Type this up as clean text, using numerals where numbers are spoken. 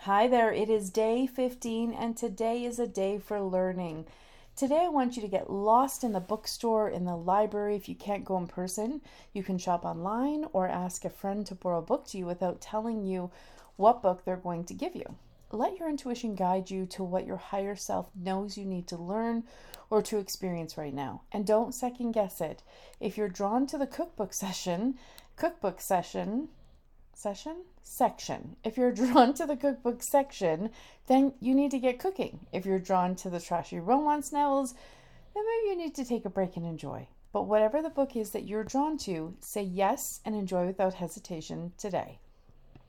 Hi there, it is day 15 and today is a day for learning. Today I want you to get lost in the bookstore, in the library. If you can't go in person, you can shop online or ask a friend to borrow a book to you without telling you what book they're going to give you. Let your intuition guide you to what your higher self knows you need to learn or to experience right now. And don't second guess it. If you're drawn to the cookbook section. If you're drawn to the cookbook section, then you need to get cooking. If you're drawn to the trashy romance novels, then maybe you need to take a break and enjoy. But whatever the book is that you're drawn to, say yes and enjoy without hesitation today.